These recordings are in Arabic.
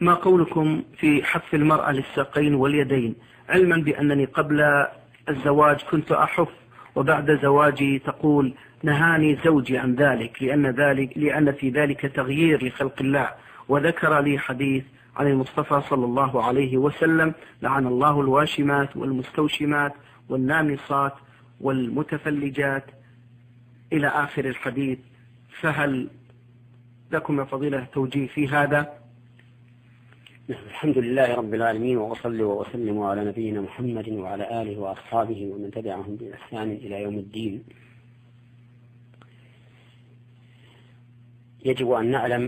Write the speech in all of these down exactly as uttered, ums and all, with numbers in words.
ما قولكم في حف المرأة للساقين واليدين، علما بأنني قبل الزواج كنت أحف، وبعد زواجي تقول نهاني زوجي عن ذلك لأن, ذلك لأن في ذلك تغيير لخلق الله، وذكر لي حديث عن المصطفى صلى الله عليه وسلم: لعن الله الواشمات والمستوشمات والنامصات والمتفلجات إلى آخر الحديث. فهل لكم يا فضيلة توجيه في هذا؟ الحمد لله رب العالمين، وأصلي وأسلم على نبينا محمد وعلى آله وأصحابه ومن تبعهم بإحسان إلى يوم الدين. يجب أن نعلم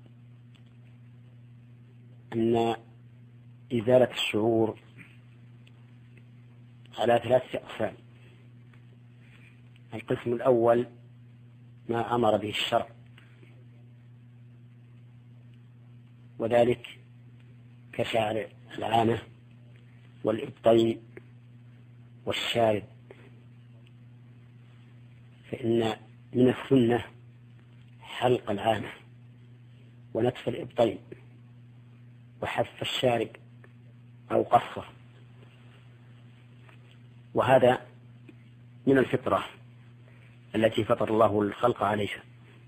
أن إزالة الشعور على ثلاثة أقسام. القسم الأول ما أمر به الشرع، وذلك كشعر العانة والإبطين والشارب، فإن من السنة حلق العانة ونتف الإبطين وحف الشارب أو قصه، وهذا من الفطرة التي فطر الله الخلق عليها.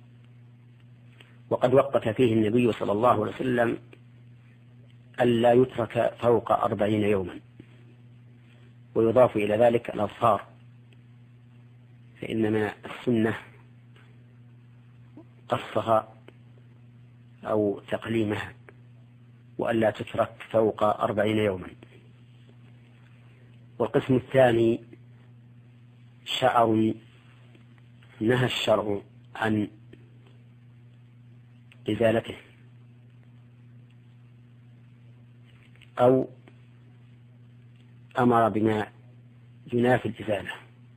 وقد وقت فيه النبي صلى الله عليه وسلم ألا يترك فوق أربعين يوما، ويضاف إلى ذلك الأظفار، فإن من السنة قصها أو تقليمها، وألا تترك فوق أربعين يوما. والقسم الثاني شعر نهى الشرع عن إزالته أو أمر بما ينافي الإزالة،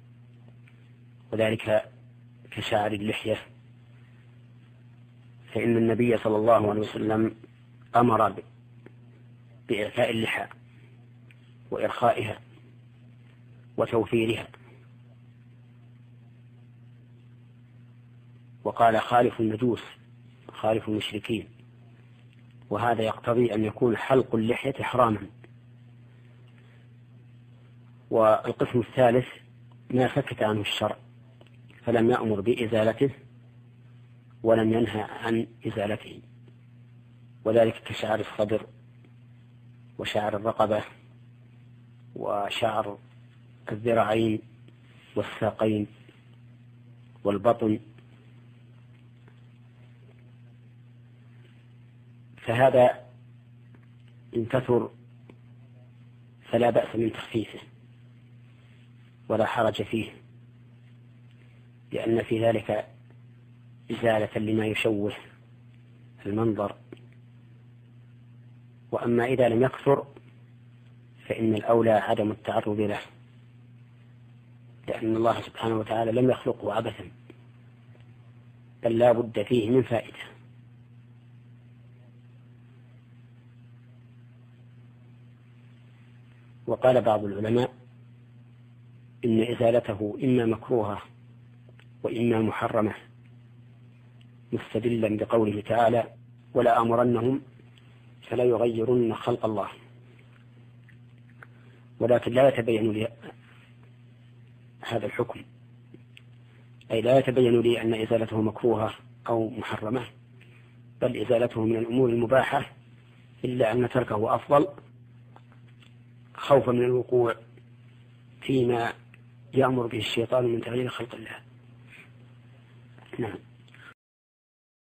وذلك كشعر اللحية، فإن النبي صلى الله عليه وسلم أمر بإعفاء اللحى وإرخائها وتوفيرها، وقال خالف النجوس خالف المشركين، وهذا يقتضي أن يكون حلق اللحية حراما. والقسم الثالث ما سكت عنه الشرع فلم يأمر بإزالته ولم ينهى عن إزالته، وذلك كشعر الصدر وشعر الرقبة وشعر الذراعين والساقين والبطن. فهذا إن كثر فلا بأس من تخفيفه ولا حرج فيه، لأن في ذلك إزالة لما يشوه المنظر. وأما إذا لم يكثر فإن الأولى عدم التعرض له، لأن الله سبحانه وتعالى لم يخلقه عبثا، بل لا بد فيه من فائدة. وقال بعض العلماء إن إزالته إما مكروهة وإما محرمة، مستدلا بقوله تعالى: ولا أمرنهم فلا يغيرن خلق الله. ولكن لا يتبين لي هذا الحكم، أي لا يتبين لي أن إزالته مكروهة أو محرمة، بل إزالته من الأمور المباحة، إلا أن تركه أفضل خوفا من الوقوع فيما يأمر به الشيطان من تغيير خلق الله. نعم.